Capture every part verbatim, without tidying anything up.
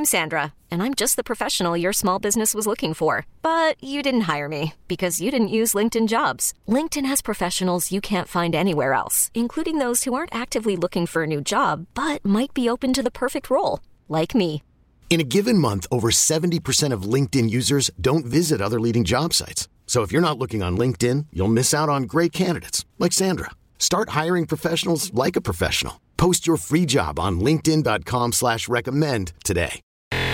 I'm Sandra, and I'm just the professional your small business was looking for. But you didn't hire me because you didn't use LinkedIn Jobs. LinkedIn has professionals you can't find anywhere else, including those who aren't actively looking for a new job, but might be open to the perfect role, like me. In a given month, over seventy percent of LinkedIn users don't visit other leading job sites. So if you're not looking on LinkedIn, you'll miss out on great candidates like Sandra. Start hiring professionals like a professional. Post your free job on linkedin dot com slash recommend today.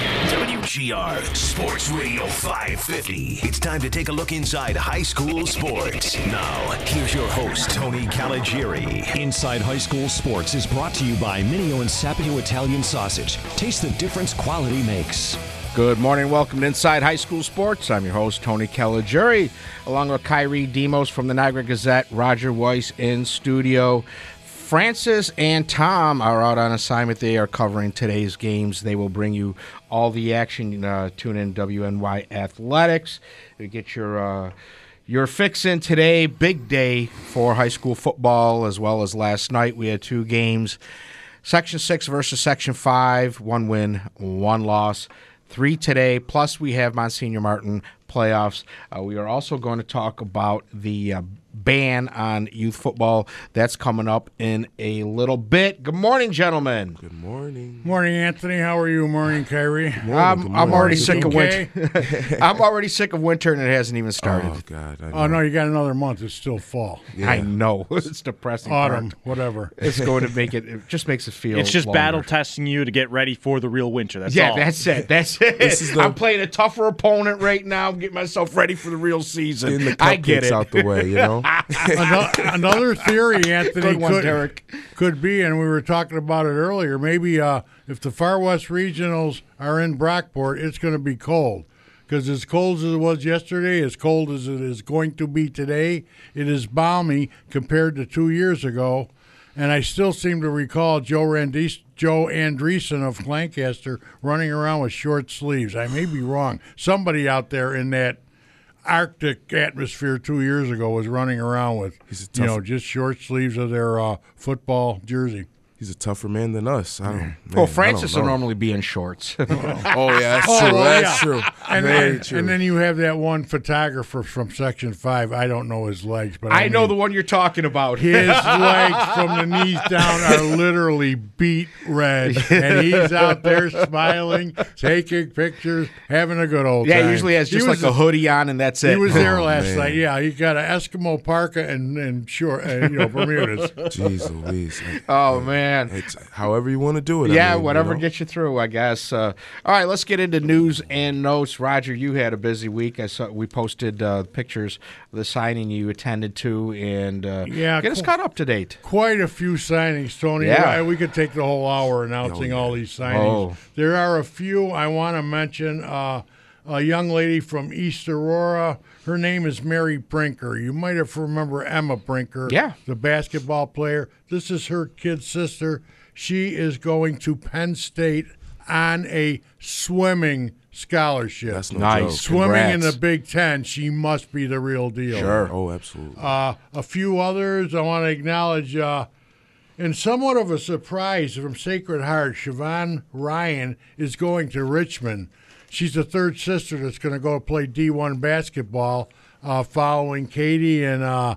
W G R Sports Radio five fifty. It's time to take a look inside high school sports. Now, here's your host, Tony Caligiuri. Inside High School Sports is brought to you by Mineo and Sapio Italian Sausage. Taste the difference quality makes. Good morning. Welcome to Inside High School Sports. I'm your host, Tony Caligiuri, along with Kyrie Demos from the Niagara Gazette, Roger Weiss in studio. Francis and Tom are out on assignment. They are covering today's games. They will bring you all the action. Uh, tune in W N Y Athletics to get your uh, your fix in today. Big day for high school football, as well as last night. We had two games. Section six versus Section five. One win, one loss. Three today, plus we have Monsignor Martin playoffs. Uh, we are also going to talk about the uh, ban on youth football. That's coming up in a little bit. Good morning, gentlemen. Good morning. Morning, Anthony. How are you? Morning, Kyrie. Morning, I'm, I'm already sick of okay? winter. I'm already sick of winter, and it hasn't even started. Oh, God. I know. Oh, no, you got another month. It's still fall. Yeah. I know. It's depressing. Autumn, part. whatever. It's going to make it, it just makes it feel It's just longer. battle testing you to get ready for the real winter. That's yeah, all. that's it. That's it. This is the- I'm playing a tougher opponent right now. Getting myself ready for the real season. Getting the I get cupcakes it. out the way, you know? Ano- Another theory, Anthony, Good one, could, Derek. could be, and we were talking about it earlier, maybe uh, if the Far West Regionals are in Brockport, it's going to be cold. Because as cold as it was yesterday, as cold as it is going to be today, it is balmy compared to two years ago. And I still seem to recall Joe Randis- Joe Andreessen of Lancaster running around with short sleeves. I may be wrong. Somebody out there in that Arctic atmosphere two years ago was running around with, He's a you tough- know, just short sleeves of their uh, football jersey. He's a tougher man than us. I don't man, Well, Francis I don't will know. normally be in shorts. Oh, yeah, that's Oh, true. well, That's yeah. true. And Very then, true. and then you have that one photographer from Section five. I don't know his legs, but I, I know mean, the one you're talking about. his legs from the knees down are literally beet red, and he's out there smiling, taking pictures, having a good old Yeah, time. he usually has He just was- like a hoodie on, and that's it. He was there Oh, last man. night. Yeah, he got an Eskimo parka and and short, uh, you know, Bermudas. Jeez Louise. Like, Oh, man. It's however you want to do it. I Yeah, mean, whatever you know? gets you through, I guess. Uh, all right, let's get into news and notes. Roger, you had a busy week. I saw we posted uh, pictures of the signing you attended to, and uh, Yeah, get us cool. caught up to date. Quite a few signings, Tony. Yeah. We could take the whole hour announcing Oh, yeah. all these signings. Oh. There are a few I want to mention. Uh, a young lady from East Aurora. Her name is Mary Brinker. You might have remember Emma Brinker, Yeah. the basketball player. This is her kid sister. She is going to Penn State on a swimming scholarship. That's no Nice. joke. Swimming in Congrats. the Big Ten, she must be the real deal. Sure. Oh, absolutely. Uh, a few others I want to acknowledge, uh, and somewhat of a surprise from Sacred Heart, Siobhan Ryan is going to Richmond. She's the third sister that's going to go play D one basketball uh, following Katie and, uh,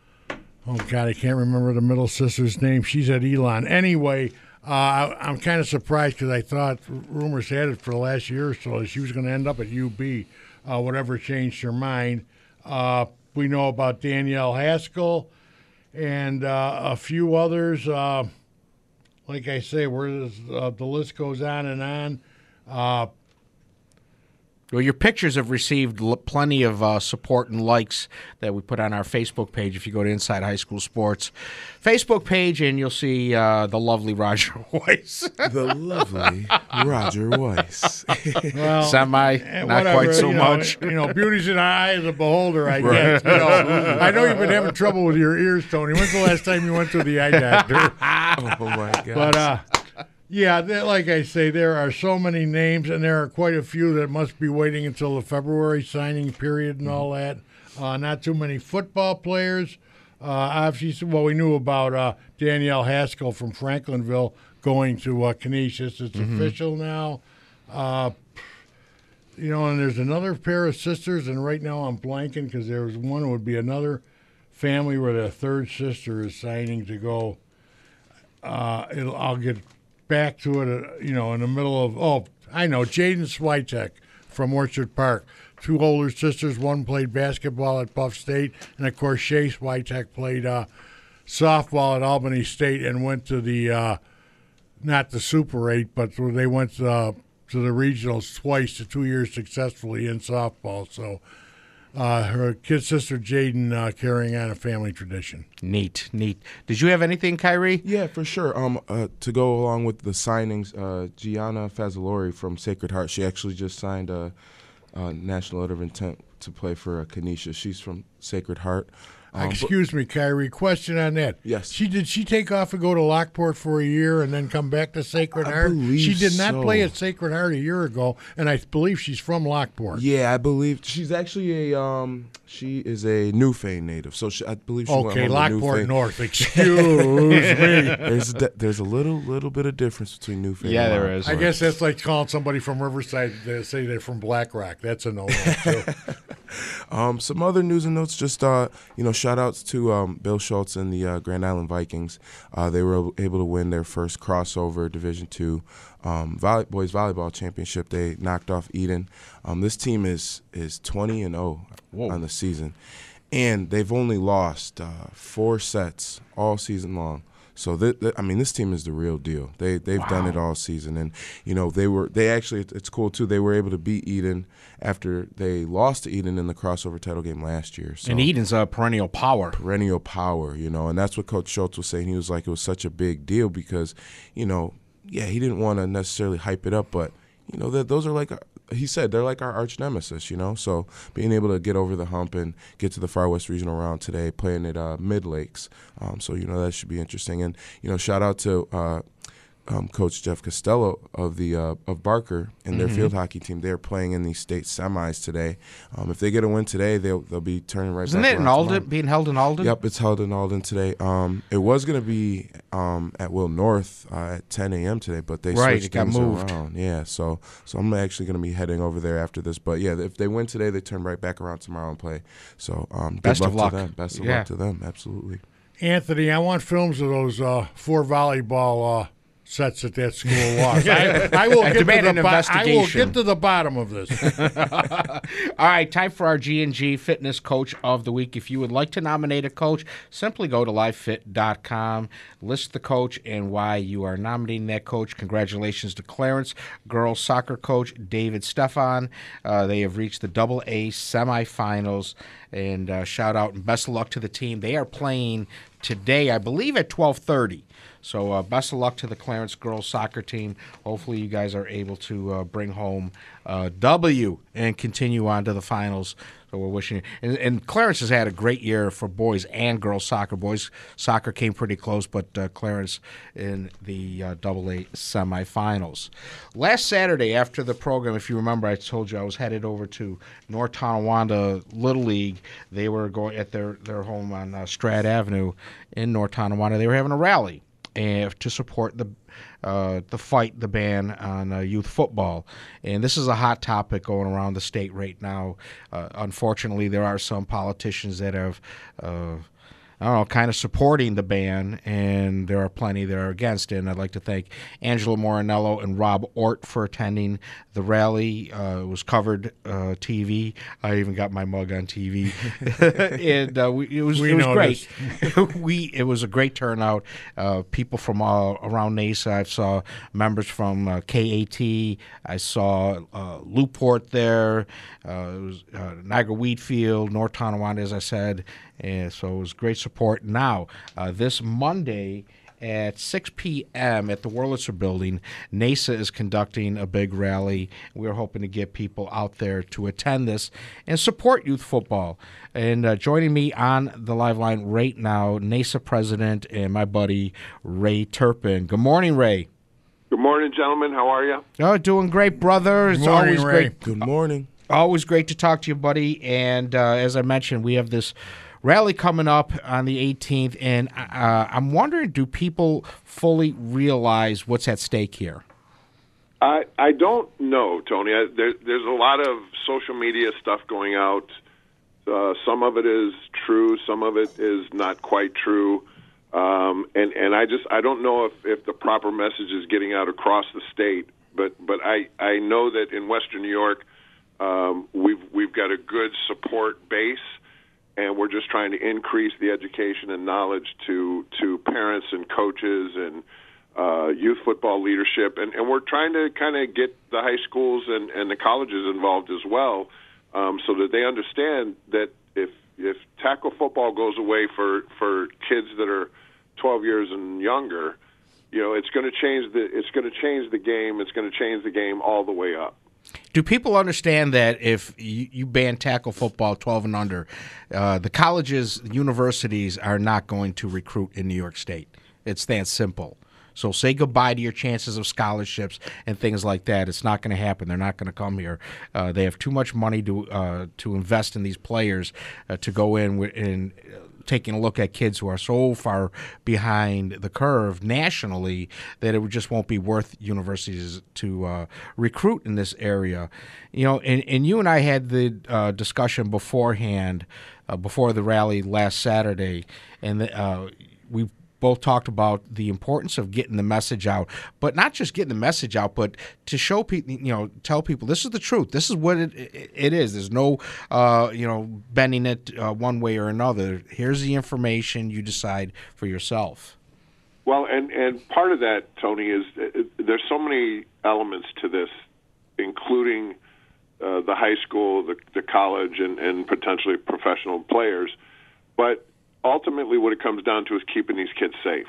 oh, God, I can't remember the middle sister's name. She's at Elon. Anyway, uh, I, I'm kind of surprised because I thought rumors had it for the last year or so that she was going to end up at U B. Uh, whatever changed her mind. Uh, we know about Danielle Haskell and uh, a few others. Uh, like I say, where uh, the list goes on and on. Uh, Well, your pictures have received l- plenty of uh, support and likes that we put on our Facebook page. If you go to Inside High School Sports Facebook page, and you'll see uh, the lovely Roger Weiss. the lovely Roger Weiss. well, Semi, eh, not whatever, quite so you know, much. You know, beauty's in the eye of the beholder, I guess. You know, I know you've been having trouble with your ears, Tony. When's the last time you went to the eye doctor? Oh, my God. But, uh, yeah, there- like I say, there are so many names, and there are quite a few that must be waiting until the February signing period and all that. Uh, not too many football players. Uh, obviously, well, we knew about uh, Danielle Haskell from Franklinville going to uh, Canisius. It's official now. Uh, you know, and there's another pair of sisters, and right now I'm blanking because there was one would be another family where the third sister is signing to go. Uh, it'll, I'll get back to it, uh, you know, in the middle of, oh, I know, Jaden Switek from Orchard Park. Two older sisters, one played basketball at Buff State, and, of course, Shay Switek played uh, softball at Albany State and went to the, uh, not the Super eight, but they went uh, to the regionals twice, to two years successfully in softball. So uh, her kid sister, Jaden, uh, carrying on a family tradition. Neat, neat. Did you have anything, Kyrie? Yeah, for sure. Um, uh, to go along with the signings, uh, Gianna Fazzolari from Sacred Heart, she actually just signed a, a national letter of intent to play for uh, Kenesha. She's from Sacred Heart. Um, Excuse me, Kyrie. Question on that. Yes. She did she take off and go to Lockport for a year and then come back to Sacred I Heart? believe She did not so. play at Sacred Heart a year ago, and I believe she's from Lockport. Yeah, I believe she's actually a um. She is a Newfane native, so she, I believe she went Okay, home to Lockport Newfane. North. Excuse me. There's a, there's a little little bit of difference between Newfane. Yeah, and there Lockport. is. I guess that's like calling somebody from Riverside to say they're from Black Rock. That's a no-no, too. Um, some other news and notes, just uh, you know, shout outs to um, Bill Schultz and the uh, Grand Island Vikings. Uh, they were able to win their first crossover Division Two um, volley, boys volleyball championship. They knocked off Eden. Um, this team is is twenty and zero on the season, and they've only lost uh, four sets all season long. So th- th- I mean, this team is the real deal. They they've wow. done it all season, and you know they were they actually it's cool too. They were able to beat Eden after they lost to Eden in the crossover title game last year. So and Eden's a perennial power, perennial power, you know, and that's what Coach Schultz was saying. He was like, it was such a big deal because, you know, yeah, he didn't want to necessarily hype it up, but you know that those are like. He said they're like our arch nemesis, you know. So being able to get over the hump and get to the Far West Regional round today, playing at uh, Mid Lakes, um, so you know that should be interesting. And you know, shout out to uh, um, Coach Jeff Costello of the uh, of Barker and their mm-hmm. field hockey team. They're playing in the state semis today. Um, if they get a win today, they'll they'll be turning right. Isn't back it in around Alden? tomorrow. Being held in Alden? Yep, it's held in Alden today. Um, it was going to be um, at Will North uh, at ten a.m. today, but they right, switched it got things moved. around. Yeah, so so I'm actually going to be heading over there after this. But yeah, if they win today, they turn right back around tomorrow and play. So um, best good of luck luck to them. Best of yeah. luck to them. Absolutely. Anthony, I want films of those uh, four volleyball uh, sets that that school lost. I, I will I get demand to an the bo- I will investigation. get to the bottom of this. All right, time for our G and G Fitness Coach of the Week. If you would like to nominate a coach, simply go to live fit dot com, list the coach and why you are nominating that coach. Congratulations to Clarence, girls soccer coach David Stefan. Uh, they have reached the Double A semifinals, and uh, shout out and best of luck to the team. They are playing today, I believe, at twelve thirty. So uh, best of luck to the Clarence girls soccer team. Hopefully you guys are able to uh, bring home uh, W and continue on to the finals. So we're wishing you. And, and Clarence has had a great year for boys and girls soccer. Boys soccer came pretty close, but uh, Clarence in the uh, Double A semifinals. Last Saturday after the program, if you remember, I told you I was headed over to North Tonawanda Little League. They were going at their, their home on uh, Strad Avenue in North Tonawanda. They were having a rally and to support the uh, the fight, the ban on uh, youth football. And this is a hot topic going around the state right now. Uh, unfortunately, there are some politicians that have, uh, I don't know, kind of supporting the ban, and there are plenty that are against it. And I'd like to thank Angelo Morinello and Rob Ort for attending the rally. Uh, it was covered uh, T V. I even got my mug on T V, and uh, we, it was we it was noticed. great. we it was a great turnout. Uh, people from all around Nasa. I saw members from uh, K A T. I saw uh, Newport there. Uh, it was uh, Niagara Wheatfield, North Tonawanda, as I said. And so it was great support. Now, uh, this Monday at six p.m. at the Wurlitzer Building, NASA is conducting a big rally. We're hoping to get people out there to attend this and support youth football. And uh, joining me on the live line right now, NASA president and my buddy Ray Turpin. Good morning, Ray. Good morning, gentlemen. How are you? Oh, doing great, brother. It's Good morning, always Ray. great. Good morning. Always great to talk to you, buddy. And uh, as I mentioned, we have this rally coming up on the eighteenth, and uh, I'm wondering, do people fully realize what's at stake here? I I don't know, Tony. I, there, there's a lot of social media stuff going out. Uh, some of it is true. Some of it is not quite true. Um, and, and I just I don't know if, if the proper message is getting out across the state. But but I, I know that in Western New York, um, we've we've got a good support base, and we're just trying to increase the education and knowledge to to parents and coaches and uh, youth football leadership, and, and we're trying to kind of get the high schools and, and the colleges involved as well, um, so that they understand that if if tackle football goes away for, for kids that are twelve years and younger, you know, it's going to change the it's going to change the game. It's going to change the game all the way up. Do people understand that if you, you ban tackle football twelve and under, uh, the colleges, universities are not going to recruit in New York State? It's that simple. So say goodbye to your chances of scholarships and things like that. It's not going to happen. They're not going to come here. Uh, they have too much money to uh, to invest in these players uh, to go in and taking a look at kids who are so far behind the curve nationally that it just won't be worth universities to uh, recruit in this area. You know, and, and you and I had the uh, discussion beforehand, uh, before the rally last Saturday, and the, uh, we both talked about the importance of getting the message out, but not just getting the message out, but to show people, you know, tell people this is the truth. This is what it it is. There's no, uh, you know, bending it uh, one way or another. Here's the information. You decide for yourself. Well, and, and part of that, Tony, is uh, there's so many elements to this, including uh, the high school, the, the college, and, and potentially professional players. But ultimately, what it comes down to is keeping these kids safe.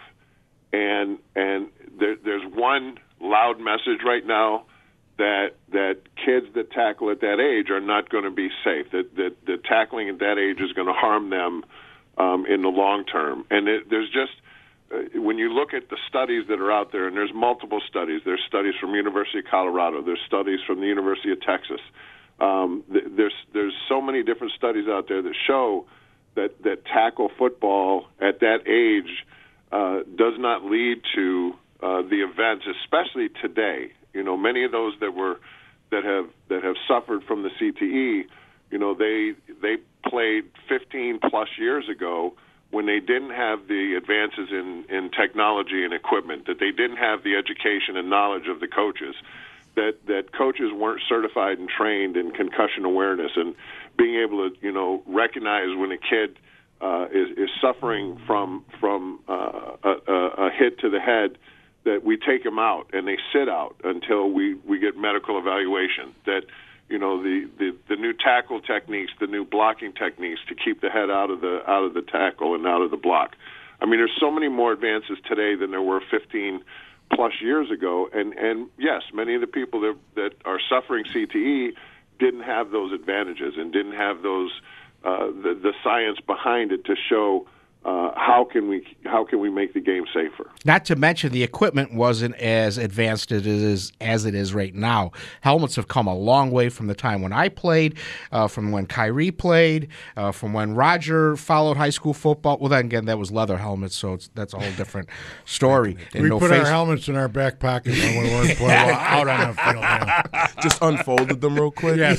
And and there, there's one loud message right now that that kids that tackle at that age are not going to be safe. That that, that tackling at that age is going to harm them um, in the long term. And it, there's just uh, when you look at the studies that are out there, and there's multiple studies. There's studies from University of Colorado. There's studies from the University of Texas. Um, th- there's there's so many different studies out there that show that, that tackle football at that age uh, does not lead to uh, the events, especially today. You know, many of those that were that have that have suffered from the C T E, you know, they they played fifteen plus years ago when they didn't have the advances in, in technology and equipment, that they didn't have the education and knowledge of the coaches, that that coaches weren't certified and trained in concussion awareness and being able to, you know, recognize when a kid uh, is, is suffering from from uh, a, a hit to the head, that we take them out and they sit out until we, we get medical evaluation. That, you know, the, the, the new tackle techniques, the new blocking techniques to keep the head out of the out of the tackle and out of the block. I mean, there's so many more advances today than there were fifteen plus years ago. And, and yes, many of the people that, that are suffering C T E didn't have those advantages and didn't have those uh, the, the science behind it to show uh, how can we how can we make the game safer. Not to mention the equipment wasn't as advanced as it is, as it is right now. Helmets have come a long way from the time when I played, uh, from when Kyrie played, uh, from when Roger followed high school football. Well, then again, that was leather helmets, so it's, that's a whole different story. we no put face- our helmets in our back pocket when we weren't playing out on the field. Yeah. Just unfolded them real quick. Yes.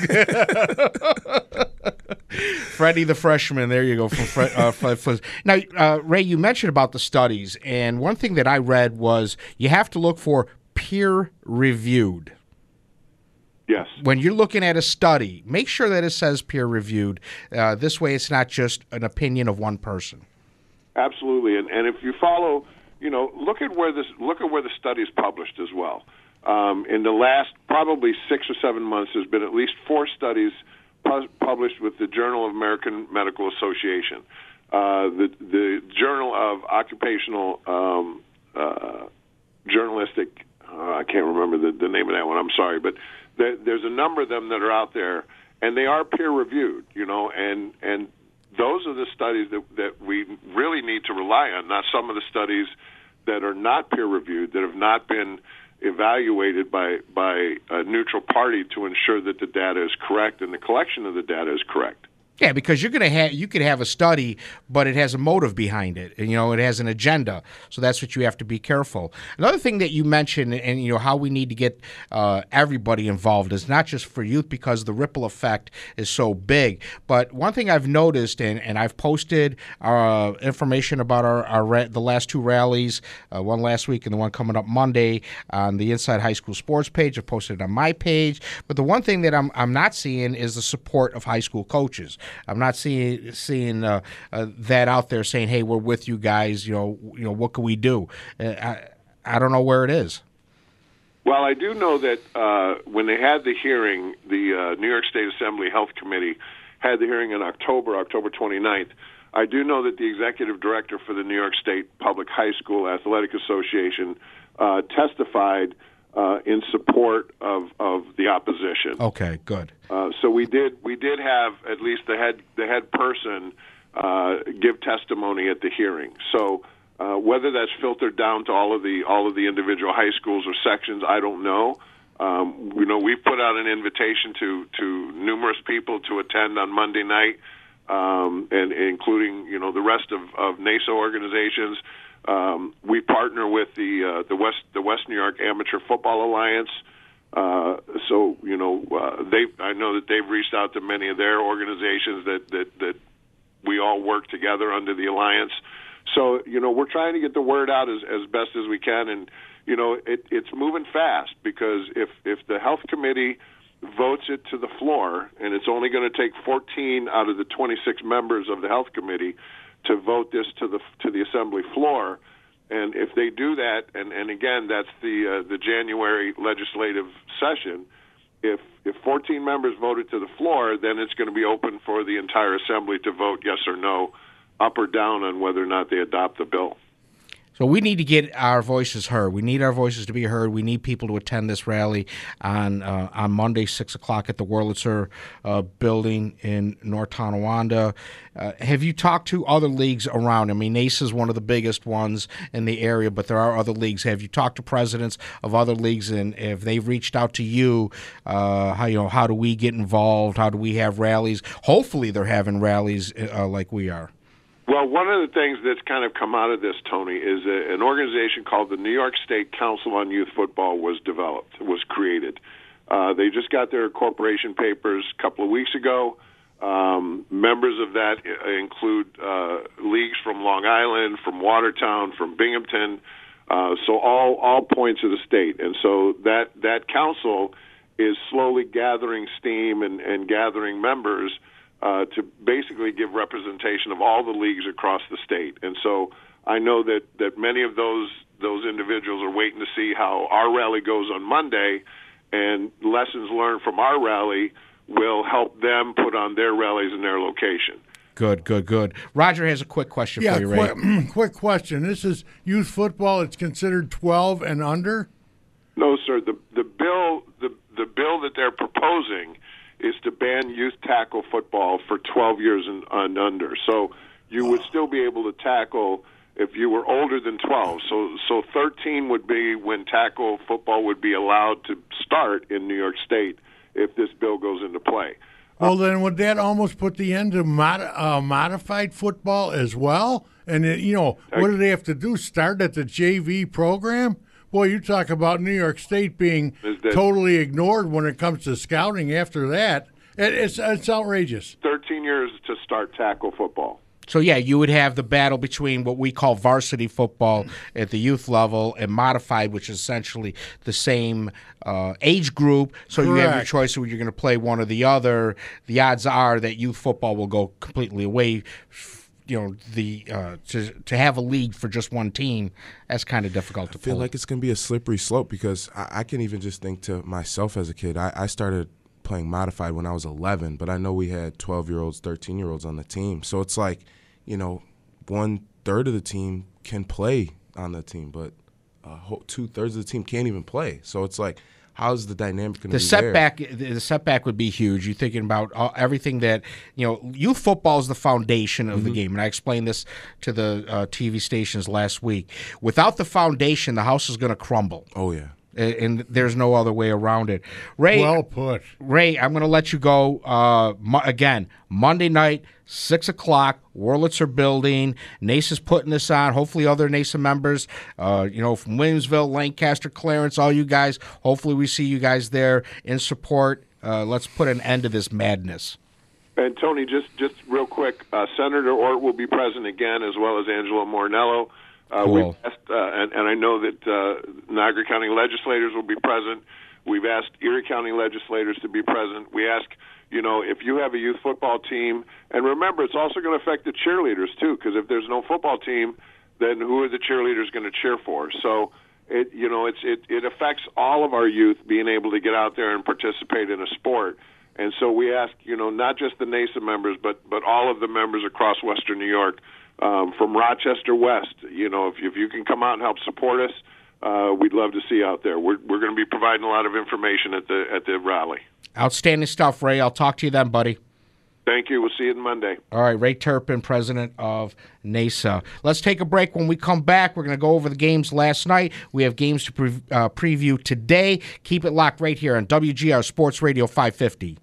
Yeah. Freddie the freshman. There you go. From Fred, uh, Fred, now, uh, Ray, you mentioned about the studies, and one thing that I read was you have to look for peer-reviewed. Yes. When you're looking at a study, make sure that it says peer-reviewed. Uh, this way, it's not just an opinion of one person. Absolutely, and and if you follow, you know, look at where this look at where the study is published as well. Um, in the last probably six or seven months, there's been at least four studies pu- published with the Journal of American Medical Association, uh, the the Journal of Occupational um, uh, Journalistic. Uh, I can't remember the, the name of that one. I'm sorry, but there, there's a number of them that are out there, and they are peer reviewed. You know, and and those are the studies that that we really need to rely on. Not some of the studies that are not peer reviewed, that have not been evaluated by by a neutral party to ensure that the data is correct and the collection of the data is correct. Yeah, because you're gonna have you could have a study, but it has a motive behind it, and you know it has an agenda. So that's what you have to be careful. Another thing that you mentioned, and you know how we need to get uh, everybody involved is not just for youth because the ripple effect is so big. But one thing I've noticed, and, and I've posted uh, information about our, our ra- the last two rallies, uh, one last week and the one coming up Monday on the Inside High School Sports page. I've posted it on my page. But the one thing that I'm I'm not seeing is the support of high school coaches. I'm not seeing seeing uh, uh, that out there saying, "Hey, we're with you guys. You know, you know, what can we do?" Uh, I I don't know where it is. Well, I do know that uh, when they had the hearing, the uh, New York State Assembly Health Committee had the hearing in October, October twenty-ninth. I do know that the executive director for the New York State Public High School Athletic Association uh, testified uh, in support of, of the opposition. Okay, good. Uh, so we did we did have at least the head the head person uh, give testimony at the hearing. So uh, whether that's filtered down to all of the all of the individual high schools or sections, I don't know. Um, you know, we put out an invitation to to numerous people to attend on Monday night, um, and including you know the rest of, of N A S O organizations. Um, we partner with the uh, the West the West New York Amateur Football Alliance. Uh, so you know uh, they I know that they've reached out to many of their organizations that, that that we all work together under the alliance. So you know we're trying to get the word out as, as best as we can, and you know it, it's moving fast because if if the health committee votes it to the floor, and it's only going to take fourteen out of the twenty-six members of the health committee to vote this to the to the assembly floor. And if they do that, and, and again, that's the uh, the January legislative session, if if fourteen members voted to the floor, then it's going to be open for the entire assembly to vote yes or no, up or down on whether or not they adopt the bill. So we need to get our voices heard. We need our voices to be heard. We need people to attend this rally on uh, on Monday, six o'clock at the Wurlitzer uh, building in North Tonawanda. Uh, have you talked to other leagues around? I mean, N A C E is one of the biggest ones in the area, but there are other leagues. Have you talked to presidents of other leagues, and if they've reached out to you, uh, how you know how do we get involved? How do we have rallies? Hopefully, they're having rallies uh, like we are. Well, one of the things that's kind of come out of this, Tony, is a, an organization called the New York State Council on Youth Football was developed, was created. Uh, they just got their corporation papers a couple of weeks ago. Um, members of that include uh, leagues from Long Island, from Watertown, from Binghamton, uh, so all all points of the state. And so that, that council is slowly gathering steam and, and gathering members Uh, to basically give representation of all the leagues across the state. And so I know that, that many of those those individuals are waiting to see how our rally goes on Monday, and lessons learned from our rally will help them put on their rallies in their location. Good, good, good. Roger has a quick question yeah, for you, Ray. Quick, quick question. This is youth football. It's considered twelve and under? No, sir. The the bill the the bill that they're proposing is to ban youth tackle football for twelve years and, and under. So you would still be able to tackle if you were older than twelve. So so thirteen would be when tackle football would be allowed to start in New York State if this bill goes into play. Well, then would that almost put the end to mod- uh, modified football as well? And, it, you know, what do they have to do, start at the J V program? Boy, you talk about New York State being totally ignored when it comes to scouting after that. It, it's it's outrageous. thirteen years to start tackle football. So, yeah, you would have the battle between what we call varsity football at the youth level and modified, which is essentially the same uh, age group. So Correct. You have your choice of you're going to play one or the other. The odds are that youth football will go completely away. You know, the uh, to to have a league for just one team, that's kind of difficult to I feel pull. like it's going to be a slippery slope because I, I can even just think to myself as a kid. I, I started playing modified when I was eleven, but I know we had twelve-year-olds, thirteen-year-olds on the team. So it's like, you know, one-third of the team can play on the team, but uh, two-thirds of the team can't even play. So it's like, how's the dynamic going to be the setback, there? The setback would be huge. You're thinking about all, everything that, you know, youth football is the foundation of mm-hmm. the game. And I explained this to the uh, T V stations last week. Without the foundation, the house is going to crumble. Oh, yeah. and there's no other way around it. Ray, well put. Ray, I'm going to let you go uh, mo- again. Monday night, six o'clock, Wurlitzer Building. N A C E's putting this on. Hopefully other N A C E members, uh, you know, from Williamsville, Lancaster, Clarence, all you guys, hopefully we see you guys there in support. Uh, let's put an end to this madness. And, Tony, just, just real quick, uh, Senator Ort will be present again, as well as Angelo Morinello. Uh, cool. We've asked, uh, and, and I know that uh, Niagara County legislators will be present. We've asked Erie County legislators to be present. We ask, you know, if you have a youth football team, and remember, it's also going to affect the cheerleaders, too, because if there's no football team, then who are the cheerleaders going to cheer for? So, it, you know, it's, it, it affects all of our youth being able to get out there and participate in a sport. And so we ask, you know, not just the N A C E members, but, but all of the members across Western New York, Um, from Rochester West, you know, if, if you can come out and help support us, uh, we'd love to see you out there. We're we're going to be providing a lot of information at the at the rally. Outstanding stuff, Ray. I'll talk to you then, buddy. Thank you. We'll see you Monday. All right, Ray Turpin, president of N A C E. Let's take a break. When we come back, we're going to go over the games last night. We have games to pre- uh, preview today. Keep it locked right here on W G R Sports Radio five fifty.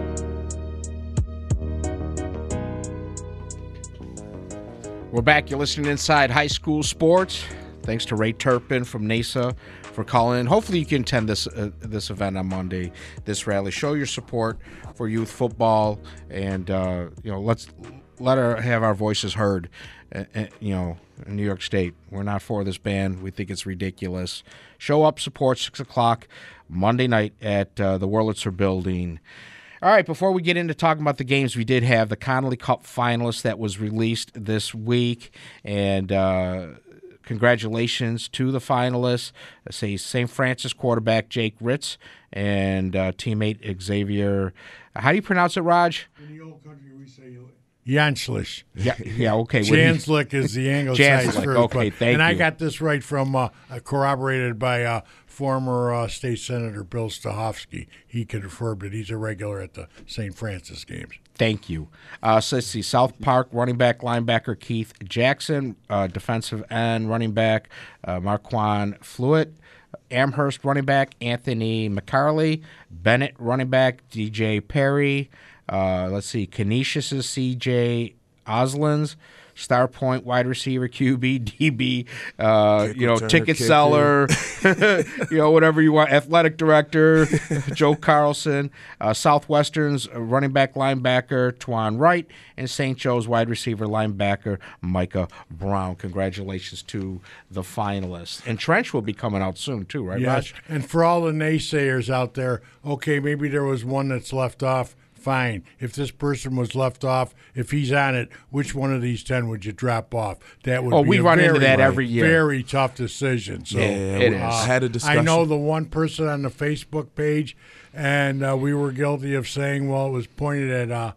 We're back. You're listening to Inside High School Sports. Thanks to Ray Turpin from N A C E for calling in. Hopefully you can attend this uh, this event on Monday, this rally. Show your support for youth football, and uh, you know, let's let her have our voices heard. Uh, uh, you know, in New York State, we're not for this ban. We think it's ridiculous. Show up, support. Six o'clock Monday night at uh, the Wurlitzer Building. All right, before we get into talking about the games, we did have the Connolly Cup finalist that was released this week, and uh, congratulations to the finalists. I say Saint Francis quarterback Jake Ritz and uh, teammate Xavier. How do you pronounce it, Raj? In the old country, we say Janslich. Yeah, yeah, okay. Janslich is the anglicized Janslich, first, okay, thank and you. I got this right from uh, corroborated by uh, former uh, state senator Bill Stahovsky. He confirmed it. He's a regular at the Saint Francis games. Thank you. Uh, so let's see. South Park running back, linebacker Keith Jackson, uh, defensive end running back uh, Marquand Fluitt, Amherst running back Anthony McCarley, Bennett running back D J Perry. Uh, let's see. Canisius' C J Oslins. Star Point wide receiver, Q B, D B, uh, you know, Turner, ticket kicker. seller, you know, whatever you want, athletic director, Joe Carlson, uh, Southwestern's running back linebacker, Twan Wright, and Saint Joe's wide receiver linebacker, Micah Brown. Congratulations to the finalists. And Trench will be coming out soon, too, right, Yes, Raj? and for all the naysayers out there, okay, maybe there was one that's left off. Fine. If this person was left off, if he's on it, which one of these ten would you drop off? That would Oh, be we a run very, into that every year. Very tough decision. So, Yeah, it is. I had a uh, discussion. I know the one person on the Facebook page, and uh, we were guilty of saying, well, it was pointed at uh,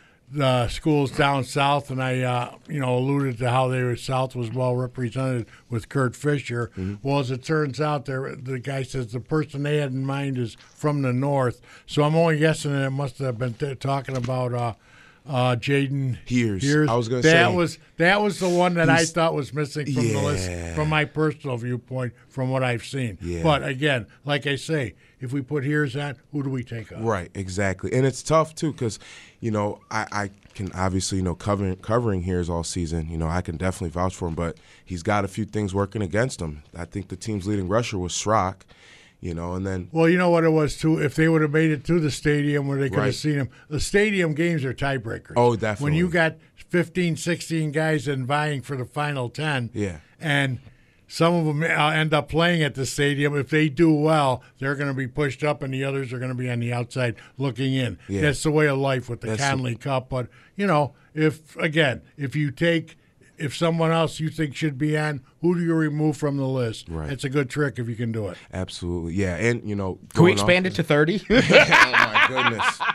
the schools down south, and I, uh, you know, alluded to how they were south was well represented with Kurt Fisher. Mm-hmm. Well, as it turns out, there the guy says the person they had in mind is from the north. So I'm only guessing that it must have been t- talking about uh, uh, Jaden Hears. I was gonna that say. was that was the one that I He's- thought was missing from the list, Yeah. from my personal viewpoint, from what I've seen. Yeah. But again, like I say, if we put Hears on, who do we take off? Right, exactly. And it's tough, too, because, you know, I, I can obviously, you know, covering, covering Hears all season, you know, I can definitely vouch for him, but he's got a few things working against him. I think the team's leading rusher was Schrock, you know, and then. Well, you know what it was, too? If they would have made it to the stadium where they could Right. have seen him, the stadium games are tiebreakers. Oh, definitely. When you got fifteen, sixteen guys in vying for the final ten, Yeah. and some of them uh, end up playing at the stadium. If they do well, they're going to be pushed up, and the others are going to be on the outside looking in. Yeah. That's the way of life with the That's Conley Cup. But, you know, if, again, if you take – if someone else you think should be on, who do you remove from the list? Right. It's a good trick if you can do it. Absolutely, yeah. And, you know. Can we going off- expand it to thirty? Oh, my goodness.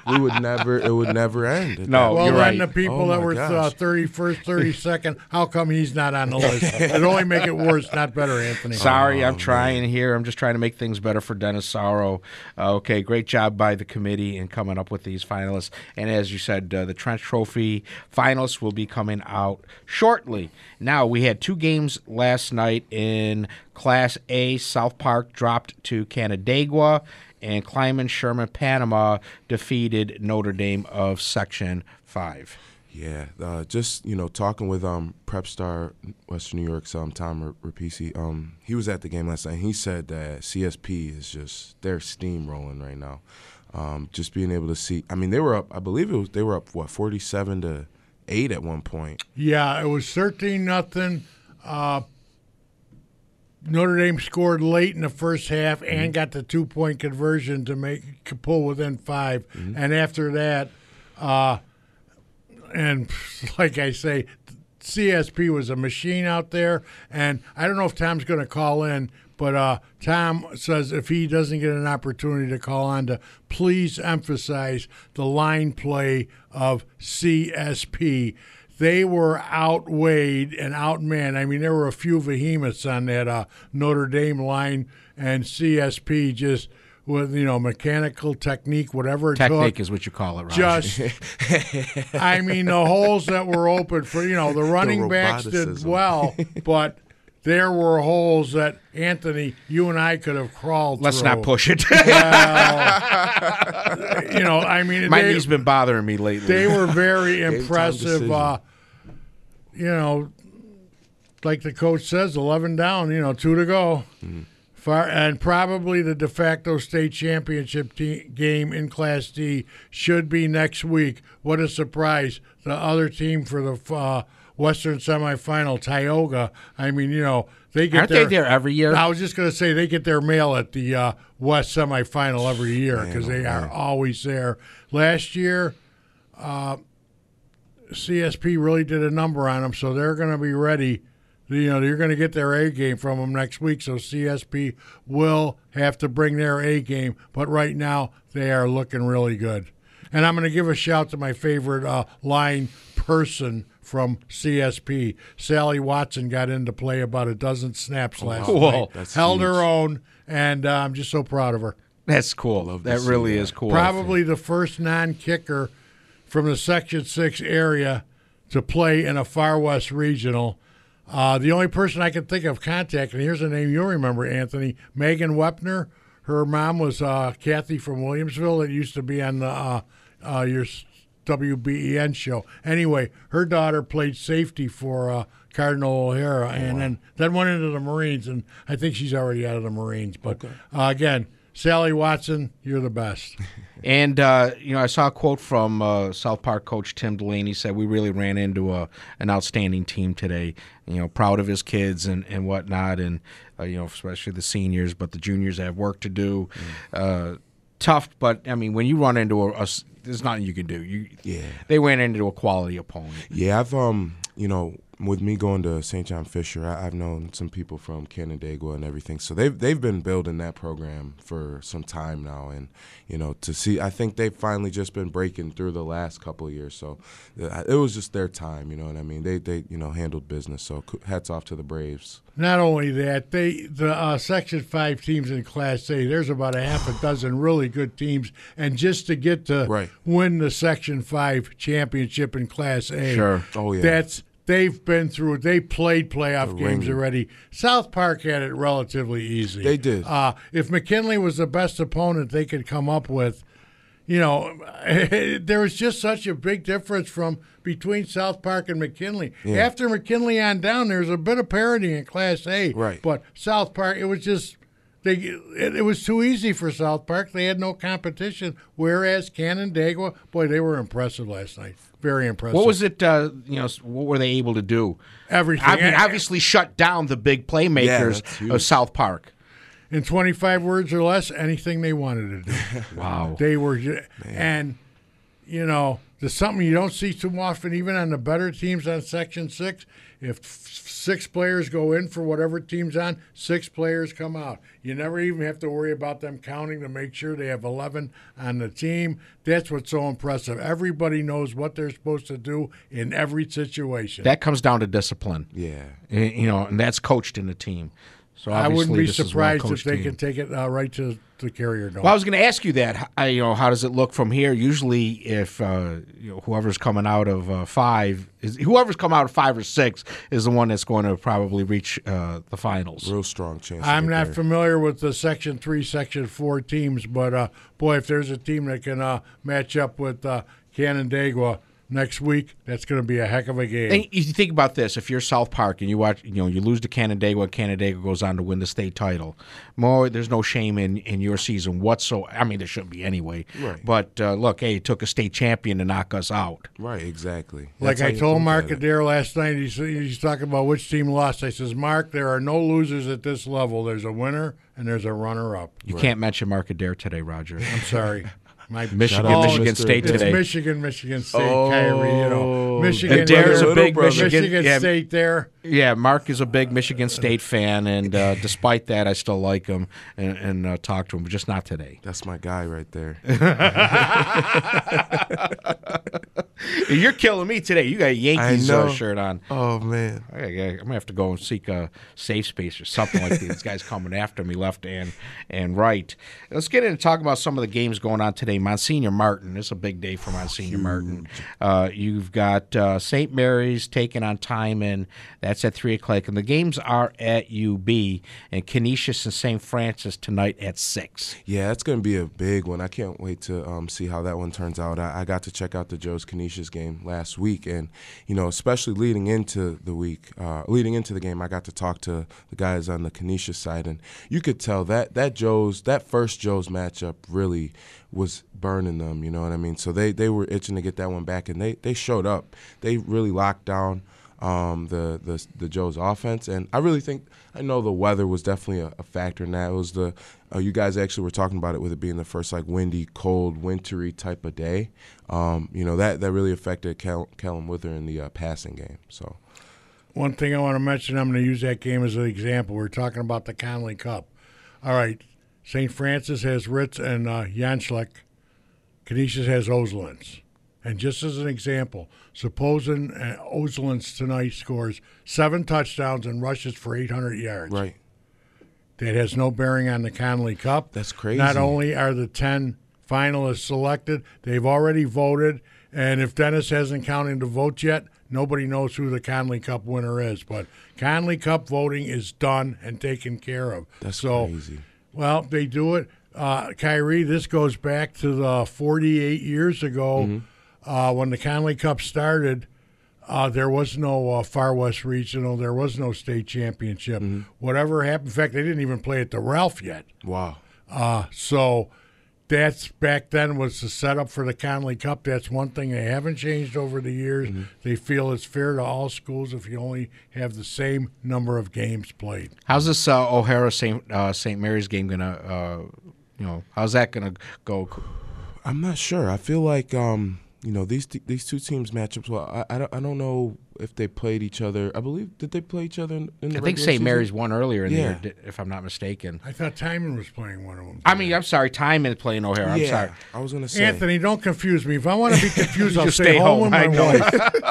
we would never. It would never end. No, well, you're then right. the people Oh, that my were gosh. uh, thirty-first, thirty-second, how come he's not on the list? It'd only make it worse, not better, Anthony. Sorry, Oh, I'm trying here. I'm just trying to make things better for Dennis Sorrow. Uh, okay, great job by the committee in coming up with these finalists. And as you said, uh, the Trench Trophy finalists will be coming out shortly. Now, we had two games last night in Class A. South Park dropped to Canandaigua, and Kleiman Sherman Panama defeated Notre Dame of Section five. Yeah, uh, just you know, talking with um Prep Star Western New York's um Tom Rapisi, um he was at the game last night. And he said that C S P is just they're steamrolling right now. Um, just being able to see, I mean, they were up. I believe it was they were up what forty-seven to eight at one point. Yeah, it was thirteen nothing. Uh, Notre Dame scored late in the first half mm-hmm. and got the two point conversion to make to pull within five. Mm-hmm. And after that, uh, and like I say, C S P was a machine out there. And I don't know if Tom's going to call in, but uh, Tom says if he doesn't get an opportunity to call on, to please emphasize the line play of C S P. They were outweighed and outmanned. I mean, there were a few behemoths on that uh, Notre Dame line, and C S P just with, you know, mechanical technique, whatever it Technique took. is what you call it, Roger. Just, I mean, the holes that were open for, you know, the running backs did well, but there were holes that, Anthony, you and I could have crawled Let's through. not push it. Well, you know, I mean, my they, knee's been bothering me lately. They were very impressive. decision. Uh, you know, like the coach says, eleven down. You know, two to go. Mm. Far, and probably the de facto state championship te- game in Class D should be next week. What a surprise! The other team for the uh, Western semifinal, Tioga. I mean, you know, they get Aren't their, they there every year? I was just going to say they get their mail at the uh, West semifinal every year because they oh, are man. always there. Last year, uh, C S P really did a number on them, so they're going to be ready. You know, you're going to get their A game from them next week, so C S P will have to bring their A game. But right now, they are looking really good. And I'm going to give a shout to my favorite uh, line person from C S P. Sally Watson got in to play about a dozen snaps last Cool. night. That's Held huge. her own, and uh, I'm just so proud of her. That's cool. Love to That see really that. is cool. Probably the first non-kicker from the Section six area to play in a Far West Regional. Uh, the only person I can think of contacting, here's a name you'll remember, Anthony, Megan Wepner. Her mom was uh, Kathy from Williamsville that used to be on the, uh, uh, your W B E N show. Anyway, her daughter played safety for uh, Cardinal O'Hara, and wow. then, then went into the Marines, and I think she's already out of the Marines. But, okay. uh, again, Sally Watson, you're the best. And, uh, you know, I saw a quote from uh, South Park coach Tim Delaney. He said, we really ran into a, an outstanding team today. You know, proud of his kids and, and whatnot, and, uh, you know, especially the seniors, but the juniors have work to do. Mm. Uh, tough, but, I mean, when you run into a, a – there's nothing you can do. You, Yeah. They went into a quality opponent. Yeah, I've um, you know, with me going to Saint John Fisher, I, I've known some people from Canandaigua and everything. So they've they've been building that program for some time now, and you know, to see, I think they've finally just been breaking through the last couple of years. So uh, it was just their time, you know what I mean? They they you know handled business. So hats off to the Braves. Not only that, they the uh, Section five teams in Class A, there's about a half a dozen really good teams. And just to get to Right. win the Section five championship in Class A, Sure. Oh, yeah. that's they've been through it. They played playoff The games ringer. already. South Park had it relatively easy. They did. Uh, if McKinley was the best opponent they could come up with, you know, there was just such a big difference from between South Park and McKinley. Yeah. After McKinley on down, there's a bit of parity in Class A. Right. But South Park, it was just they it, it was too easy for South Park. They had no competition. Whereas Canandaigua, boy, they were impressive last night. Very impressive. What was it, uh, you know, what were they able to do? Everything. I mean, obviously shut down the big Yeah, playmakers that's huge. of South Park. In twenty-five words or less, anything they wanted to do. Wow. They were, ju- and you know, there's something you don't see too often, even on the better teams on Section six. If six players go in for whatever team's on, six players come out. You never even have to worry about them counting to make sure they have eleven on the team. That's what's so impressive. Everybody knows what they're supposed to do in every situation. That comes down to discipline. Yeah. You know, and that's coached in the team. So I wouldn't be this is a surprised if well-coached they team. can take it uh, right to the Carrier Dome. Well, I was going to ask you that. I, you know, how does it look from here? Usually, if uh, you know, whoever's coming out of uh, five, is whoever's come out of five or six is the one that's going to probably reach uh, the finals. Real strong chance. to I'm get not there. familiar with the Section three, Section four teams, but, uh, boy, if there's a team that can uh, match up with uh, Canandaigua next week, that's going to be a heck of a game. And you think about this: if you're South Park and you watch, you know, you lose to Canandaigua, and Canandaigua goes on to win the state title. More, there's no shame in, in your season whatsoever. I mean, there shouldn't be anyway. Right. But uh, look, hey, it took a state champion to knock us out. Right, exactly. Like That's how I you told look Mark at it. Adair last night, he's, he's talking about which team lost. I says, Mark, there are no losers at this level. There's a winner and there's a runner-up. You can't mention Mark Adair today, Roger. I'm sorry. My Michigan, out to Michigan Mister State It's today. Michigan, Michigan State, Oh. Kyrie, you know. Michigan, Adair's a Little big brother. Michigan, Michigan yeah, State there. Yeah, Mark is a big Michigan State fan, and uh, despite that, I still like him and, and uh, talk to him, but just not today. That's my guy right there. You're killing me today. You got a Yankees I know. uh, shirt on. Oh man. I, I, I'm gonna have to go and seek a safe space or something like that. These guys coming after me left and and right. Let's get into talking about some of the games going on today. Monsignor Martin. This is a big day for Monsignor Martin. Uh, you've got uh, Saint Mary's taking on Timon. That's at three o'clock, and the games are at U B and Canisius and Saint Francis tonight at six. Yeah, that's going to be a big one. I can't wait to um, see how that one turns out. I, I got to check out the Joe's Canisius game last week, and you know, especially leading into the week, uh, leading into the game, I got to talk to the guys on the Canisius side, and you could tell that that Joe's that first Joe's matchup really was burning them. You know what I mean? So they they were itching to get that one back, and they they showed up. They really locked down um, the the the Joe's offense, and I really think I know the weather was definitely a, a factor in that. It was the uh, you guys actually were talking about it with it being the first like windy, cold, wintry type of day. Um, you know that that really affected Cal- Callum Wither in the uh, passing game. So One thing I want to mention, I'm going to use that game as an example. We're talking about the Conley Cup. All right, Saint Francis has Ritz and uh, Janschlik. Canisius has Oslins. And just as an example, supposing uh, Oslins tonight scores seven touchdowns and rushes for eight hundred yards. right, That has no bearing on the Conley Cup. That's crazy. Not only are the ten finalists selected, they've already voted. And if Dennis hasn't counted the votes yet, nobody knows who the Conley Cup winner is. But Conley Cup voting is done and taken care of. that's so, crazy. Well, they do it. Uh, Kyrie, this goes back to the forty-eight years ago Mm-hmm. uh, when the Conley Cup started. Uh, there was no uh, Far West Regional. There was no state championship. Mm-hmm. Whatever happened, in fact, they didn't even play at the Ralph yet. Wow. Uh, so that's back then was the setup for the Conley Cup. That's one thing they haven't changed over the years. Mm-hmm. They feel it's fair to all schools if you only have the same number of games played. How's this uh, O'Hara Saint uh, Saint Mary's game gonna? Uh, you know, how's that gonna go? I'm not sure. I feel like um, you know these t- these two teams match up well. I, I don't I don't know if they played each other. I believe did they play each other in, in the I think regular Saint season? Mary's won earlier in Yeah. the year, if I'm not mistaken. I thought Timon was playing one of them. I mean, I'm sorry, Timon playing O'Hara. I'm yeah, sorry. I was gonna say Anthony, don't confuse me. If I want to be confused, I'll Just stay stay home, home. with my I know.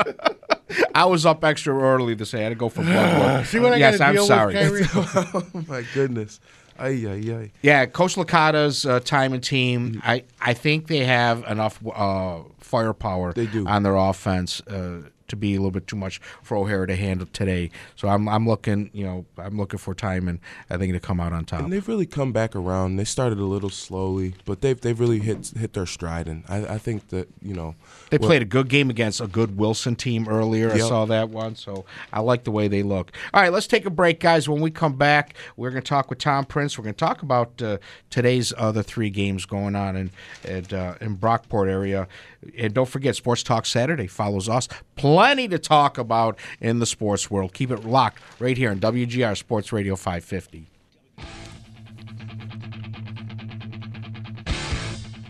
wife. I was up extra early to say I had to go for blood work. See what I yes, got to I'm deal sorry. with, Kyrie? oh my goodness. Ay, ay, ay. Yeah, Coach Licata's uh, Timon team. I, I think they have enough uh, firepower They do. on their offense uh, to be a little bit too much for O'Hara to handle today. So I'm I'm looking, you know, I'm looking for Timon. I think to come out on top. And they've really come back around. They started a little slowly, but they've they've really hit hit their stride. And I, I think that you know They what- played a good game against a good Wilson team earlier. I Yep. saw that one, so I like the way they look. All right, let's take a break, guys. When we come back, we're going to talk with Tom Prince. We're going to talk about uh, today's other three games going on in at, uh, in Brockport area. And don't forget, Sports Talk Saturday follows us. Plenty to talk about in the sports world. Keep it locked right here on W G R Sports Radio five fifty.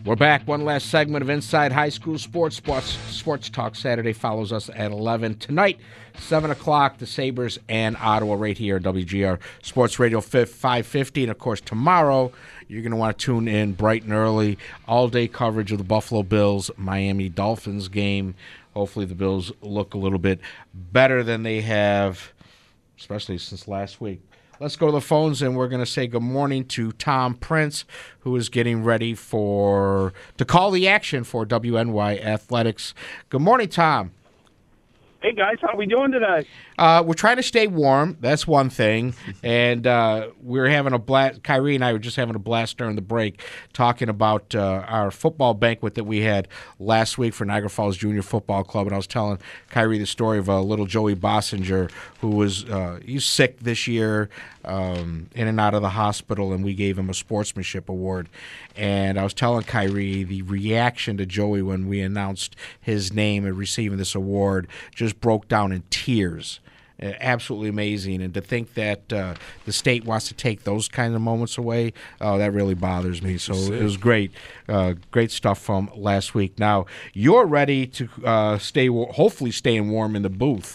We're back. One last segment of Inside High School Sports. Sports, Sports Talk Saturday follows us at eleven. Tonight, seven o'clock, the Sabres and Ottawa right here at W G R Sports Radio five fifty. And, of course, tomorrow you're going to want to tune in bright and early. All-day coverage of the Buffalo Bills-Miami Dolphins game. Hopefully the Bills look a little bit better than they have, especially since last week. Let's go to the phones, and we're going to say good morning to Tom Prince, who is getting ready for to call the action for W N Y Athletics. Good morning, Tom. Hey, guys. How are we doing today? Uh, we're trying to stay warm. That's one thing. And uh, we were having a blast. Kyrie and I were just having a blast during the break talking about uh, our football banquet that we had last week for Niagara Falls Junior Football Club. And I was telling Kyrie the story of uh, little Joey Bossinger, who was uh, he's sick this year, um, in and out of the hospital, and we gave him a sportsmanship award. And I was telling Kyrie the reaction to Joey when we announced his name and receiving this award just broke down in tears. Uh, absolutely amazing. And to think that uh, the state wants to take those kind of moments away, oh, that really bothers me. So it was great. Uh, great stuff from last week. Now, you're ready to uh, stay, hopefully staying warm in the booth.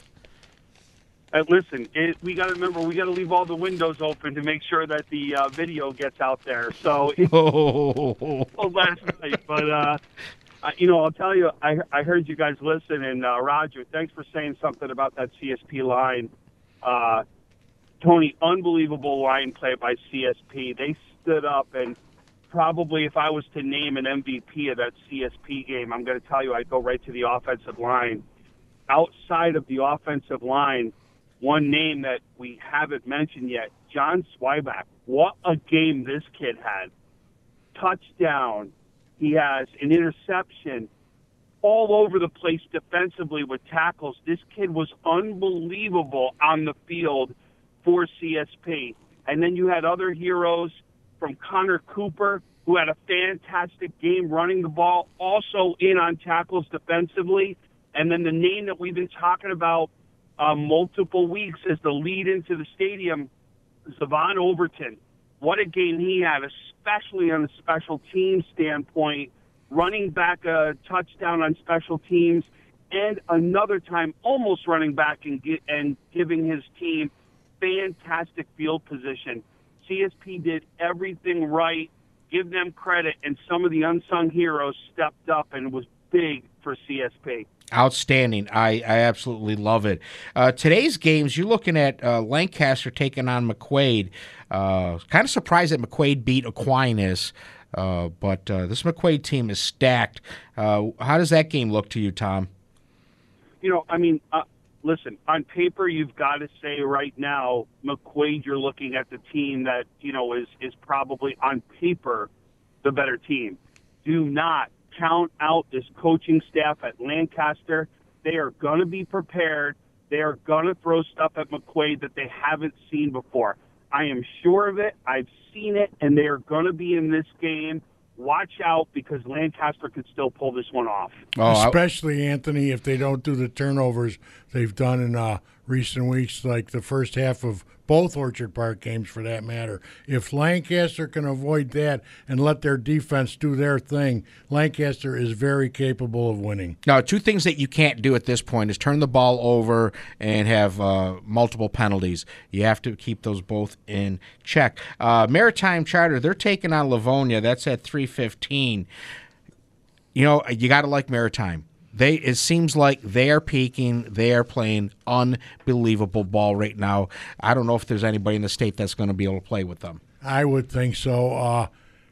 Uh, listen, it, we got to remember, we got to leave all the windows open to make sure that the uh, video gets out there. So it, oh. last night, but uh, I, you know, I'll tell you, I, I heard you guys listen, and uh, Roger, thanks for saying something about that C S P line. Uh, Tony, unbelievable line play by C S P. They stood up, and probably if I was to name an M V P of that C S P game, I'm going to tell you I'd go right to the offensive line. Outside of the offensive line, one name that we haven't mentioned yet, John Swyback. What a game this kid had. Touchdown. He has an interception, all over the place defensively with tackles. This kid was unbelievable on the field for C S P. And then you had other heroes from Connor Cooper, who had a fantastic game running the ball, also in on tackles defensively. And then the name that we've been talking about Uh, multiple weeks as the lead into the stadium, Zavon Overton. What a game he had, especially on the special teams standpoint, running back a touchdown on special teams, and another time almost running back and, get, and giving his team fantastic field position. C S P did everything right. Give them credit, and some of the unsung heroes stepped up and was big for C S P. Outstanding. I, I absolutely love it. Uh, today's games, you're looking at uh, Lancaster taking on McQuaid. Uh, kind of surprised that McQuaid beat Aquinas, uh, but uh, this McQuaid team is stacked. Uh, how does that game look to you, Tom? You know, I mean, uh, listen, on paper, you've got to say right now, McQuaid, you're looking at the team that, you know, is, is probably on paper the better team. Do not count out this coaching staff at Lancaster. They are going to be prepared. They are going to throw stuff at McQuaid that they haven't seen before. I am sure of it. I've seen it, and they are going to be in this game. Watch out, because Lancaster could still pull this one off. Oh, especially, Anthony, if they don't do the turnovers they've done in uh, recent weeks, like the first half of both Orchard Park games for that matter. If Lancaster can avoid that and let their defense do their thing, Lancaster is very capable of winning. Now, two things that you can't do at this point is turn the ball over and have uh, multiple penalties. You have to keep those both in check. Uh, Maritime Charter, they're taking on Livonia. That's at three fifteen. You know, you got to like Maritime. They it seems like they are peaking. They are playing unbelievable ball right now. I don't know if there's anybody in the state that's going to be able to play with them. I would think so. Uh,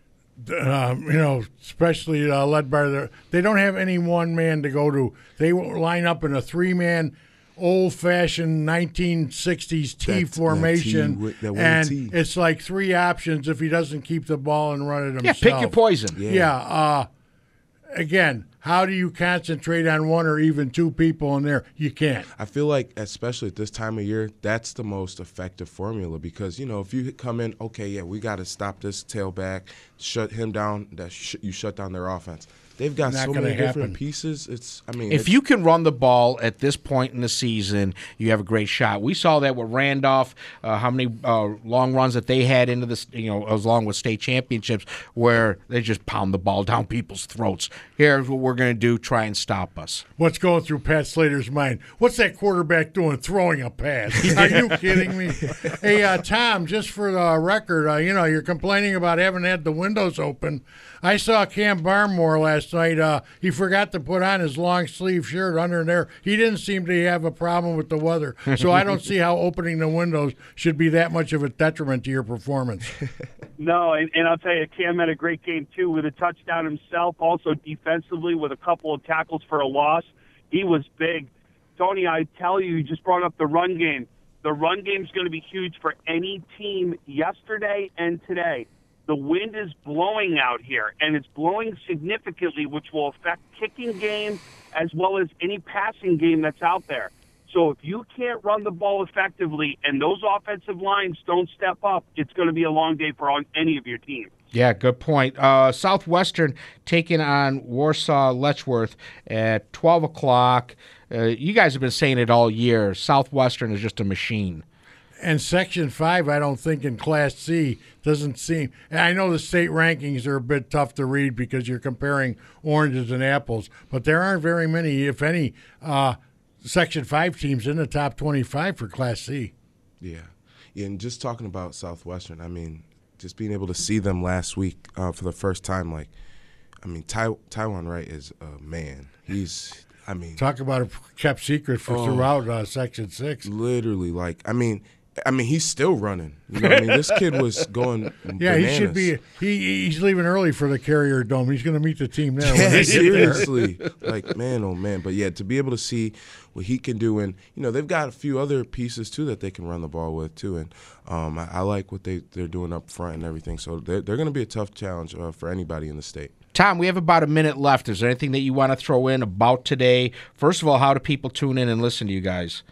uh, you know, especially uh, led by their. They don't have any one man to go to. They line up in a three man, old-fashioned nineteen sixties T That- formation, that T, that one and T. it's like three options if he doesn't keep the ball and run it Yeah, himself. pick your poison. Yeah. Yeah. Uh, again, how do you concentrate on one or even two people in there? You can't. I feel like, especially at this time of year, that's the most effective formula because, you know, if you come in, okay, yeah, we got to stop this tailback, shut him down, that sh- you shut down their offense. they've got Not so gonna many happen. different pieces. It's I mean, If it's, you can run the ball at this point in the season, you have a great shot. We saw that with Randolph, uh, how many uh, long runs that they had into this, you know, along with state championships, where they just pound the ball down people's throats. Here's what we're going to do: try and stop us. What's going through Pat Slater's mind? What's that quarterback doing throwing a pass? Are you kidding me? Hey, uh, Tom, just for the record, uh, you know, you're complaining about having had the windows open. I saw Cam Barmore last night. Uh, he forgot to put on his long sleeve shirt under there. He didn't seem to have a problem with the weather. So I don't see how opening the windows should be that much of a detriment to your performance. No, and, and I'll tell you, Cam had a great game, too, with a touchdown himself, also defensively with a couple of tackles for a loss. He was big. Tony, I tell you, you just brought up the run game. The run game is going to be huge for any team yesterday and today. The wind is blowing out here, and it's blowing significantly, which will affect kicking game as well as any passing game that's out there. So if you can't run the ball effectively and those offensive lines don't step up, it's going to be a long day for on any of your teams. Yeah, good point. Uh, Southwestern taking on Warsaw Letchworth at twelve o'clock. Uh, you guys have been saying it all year. Southwestern is just a machine. And Section five, I don't think in Class C doesn't seem – and I know the state rankings are a bit tough to read because you're comparing oranges and apples, but there aren't very many, if any, uh, Section five teams in the top twenty-five for Class C. Yeah. yeah. And just talking about Southwestern, I mean, just being able to see them last week uh, for the first time, like, I mean, Ty- Taiwan Wright is a man. He's – I mean – Talk about a kept secret for oh, throughout uh, Section six. Literally, like, I mean – I mean, he's still running. You know what I mean? This kid was going Yeah, bananas. he should be. He He's leaving early for the Carrier Dome. He's going to meet the team there. Yeah, when they seriously. Like, man, oh, man. But, yeah, to be able to see what he can do. And, you know, they've got a few other pieces, too, that they can run the ball with, too. And um, I, I like what they, they're doing up front and everything. So they're, they're going to be a tough challenge uh, for anybody in the state. Tom, we have about a minute left. Is there anything that you want to throw in about today? First of all, how do people tune in and listen to you guys?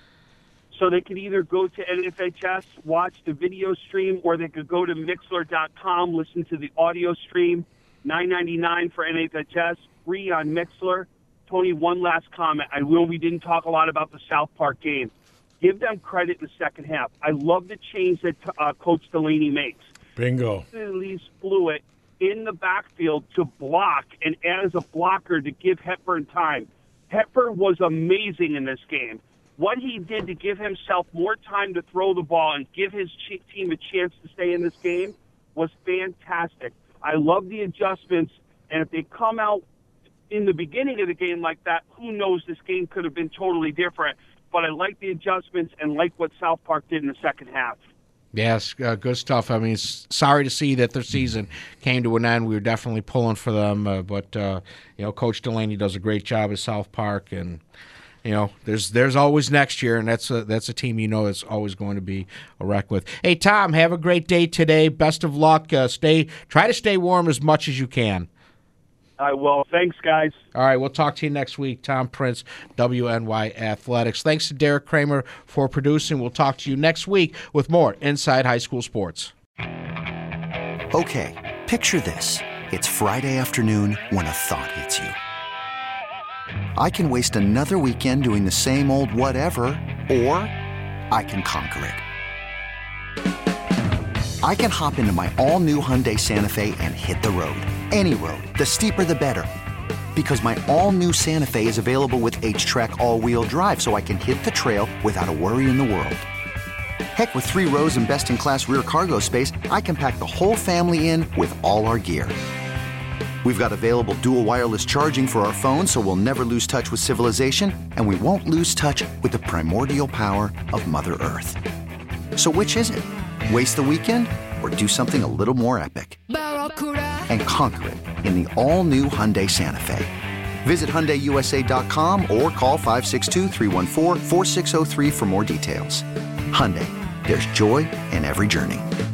So they could either go to N F H S, watch the video stream, or they could go to Mixler dot com, listen to the audio stream. nine ninety-nine for N F H S, free on Mixler. Tony, one last comment. I will. We didn't talk a lot about the South Park game. Give them credit in the second half. I love the change that uh, Coach Delaney makes. Bingo. He leaves Fluid in the backfield to block and as a blocker to give Hepburn time. Hepburn was amazing in this game. What he did to give himself more time to throw the ball and give his team a chance to stay in this game was fantastic. I love the adjustments, and if they come out in the beginning of the game like that, who knows, this game could have been totally different. But I like the adjustments and like what South Park did in the second half. Yes, uh, good stuff. I mean, s- sorry to see that their season came to an end. We were definitely pulling for them, uh, but uh, you know, Coach Delaney does a great job at South Park, and you know, there's there's always next year, and that's a, that's a team you know that's always going to be a wreck with. Hey, Tom, have a great day today. Best of luck. Uh, stay try to stay warm as much as you can. I will. Thanks, guys. All right, we'll talk to you next week. Tom Prince, W N Y Athletics. Thanks to Derek Kramer for producing. We'll talk to you next week with more Inside High School Sports. Okay, picture this. It's Friday afternoon when a thought hits you. I can waste another weekend doing the same old whatever, or I can conquer it. I can hop into my all-new Hyundai Santa Fe and hit the road. Any road. The steeper, the better. Because my all-new Santa Fe is available with H-Track all-wheel drive, so I can hit the trail without a worry in the world. Heck, with three rows and best-in-class rear cargo space, I can pack the whole family in with all our gear. We've got available dual wireless charging for our phones, so we'll never lose touch with civilization, and we won't lose touch with the primordial power of Mother Earth. So which is it? Waste the weekend or do something a little more epic? And conquer it in the all-new Hyundai Santa Fe. Visit Hyundai U S A dot com or call five six two, three one four, four six zero three for more details. Hyundai, there's joy in every journey.